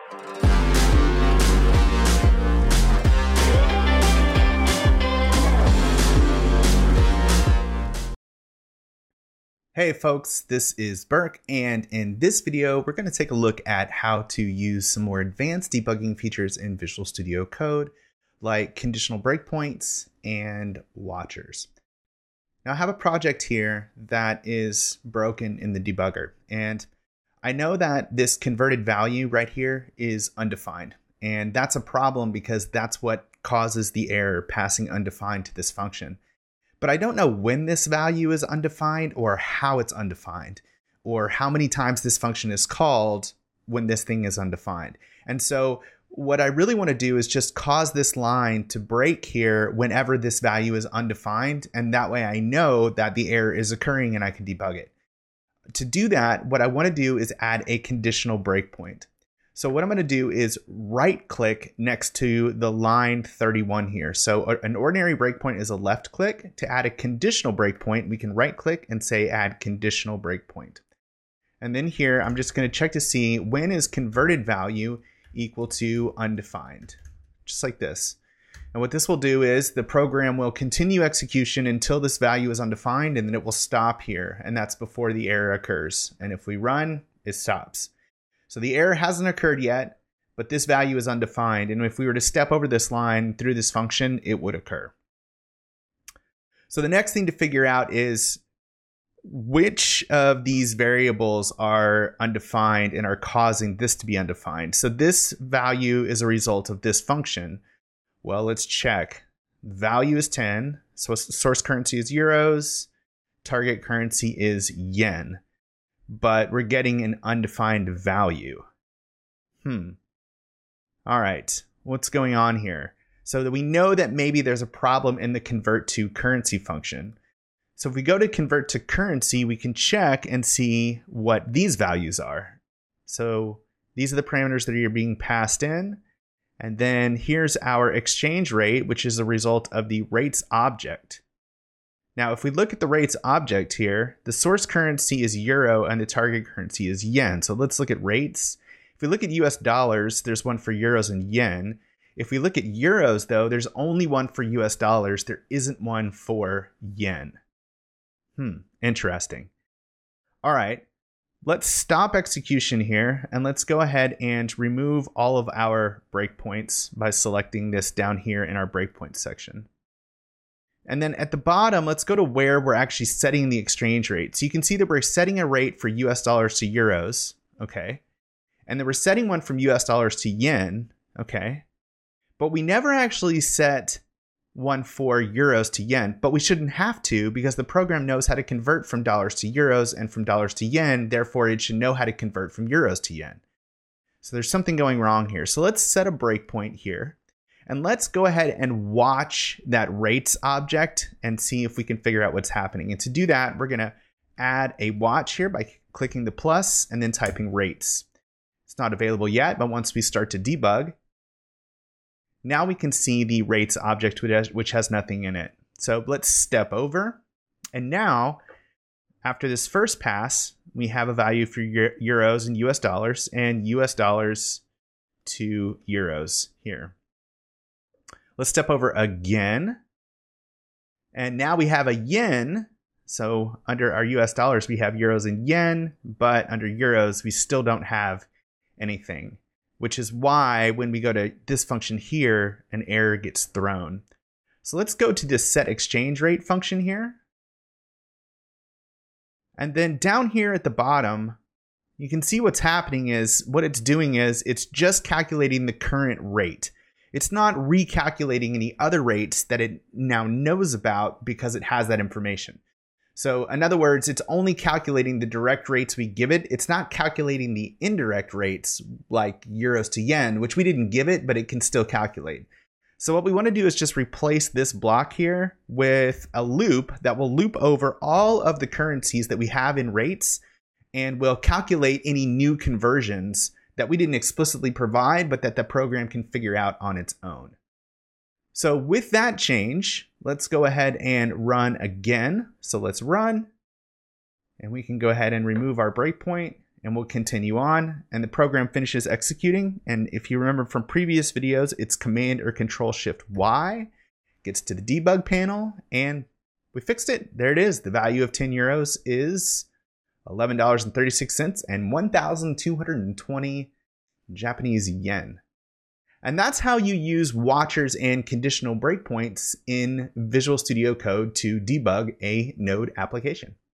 Hey folks, this is Burke, and in this video, we're going to take a look at how to use some more advanced debugging features in Visual Studio Code, like conditional breakpoints and watchers. Now I have a project here that is broken in the debugger, and I know that this converted value right here is undefined, and that's a problem because that's what causes the error passing undefined to this function. But I don't know when this value is undefined or how it's undefined or how many times this function is called when this thing is undefined. And so what I really want to do is just cause this line to break here whenever this value is undefined. And that way I know that the error is occurring and I can debug it. To do that, what I want to do is add a conditional breakpoint. So what I'm going to do is right click next to the line 31 here. So an ordinary breakpoint is a left click. To add a conditional breakpoint, we can right click and say add conditional breakpoint. And then here, I'm just going to check to see when is converted value equal to undefined, just like this. And what this will do is the program will continue execution until this value is undefined, and then it will stop here. And that's before the error occurs. And if we run, it stops. So the error hasn't occurred yet, but this value is undefined. And if we were to step over this line through this function, it would occur. So the next thing to figure out is which of these variables are undefined and are causing this to be undefined. So this value is a result of this function. Well, let's check. Value is 10. So source currency is euros. Target currency is yen. But we're getting an undefined value. All right, what's going on here? So that we know that maybe there's a problem in the convert to currency function. So if we go to convert to currency, we can check and see what these values are. So these are the parameters that are being passed in. And then here's our exchange rate, which is a result of the rates object. Now, if we look at the rates object here, the source currency is euro and the target currency is yen. So let's look at rates. If we look at US dollars, there's one for euros and yen. If we look at euros, though, there's only one for US dollars. There isn't one for yen. Interesting. All right, let's stop execution here and let's go ahead and remove all of our breakpoints by selecting this down here in our breakpoint section. And then at the bottom, let's go to where we're actually setting the exchange rate. So you can see that we're setting a rate for US dollars to euros, okay? And then we're setting one from US dollars to yen, okay? But we never actually set one for euros to yen, but we shouldn't have to because the program knows how to convert from dollars to euros and from dollars to yen, therefore it should know how to convert from euros to yen. So there's something going wrong here. So let's set a breakpoint here. And let's go ahead and watch that rates object and see if we can figure out what's happening. And to do that, we're going to add a watch here by clicking the plus and then typing rates. It's not available yet, but once we start to debug, now we can see the rates object which has nothing in it. So let's step over. And now, after this first pass, we have a value for euros and US dollars to euros here. Let's step over again. And now we have a yen. So under our US dollars, we have euros and yen, but under euros, we still don't have anything, which is why when we go to this function here, an error gets thrown. So let's go to this set exchange rate function here. And then down here at the bottom, you can see what's happening is what it's doing is it's just calculating the current rate. It's not recalculating any other rates that it now knows about because it has that information. So in other words, it's only calculating the direct rates we give it. It's not calculating the indirect rates like euros to yen, which we didn't give it, but it can still calculate. So what we want to do is just replace this block here with a loop that will loop over all of the currencies that we have in rates and will calculate any new conversions that we didn't explicitly provide, but that the program can figure out on its own. So with that change, let's go ahead and run again. So let's run, and we can go ahead and remove our breakpoint And we'll continue on, and the program finishes executing. And if you remember from previous videos, it's Command or Control Shift Y, gets to the debug panel, and we fixed it. There it is. The value of 10 euros is $11.36 and 1,220 Japanese yen. And that's how you use watchers and conditional breakpoints in Visual Studio Code to debug a Node application.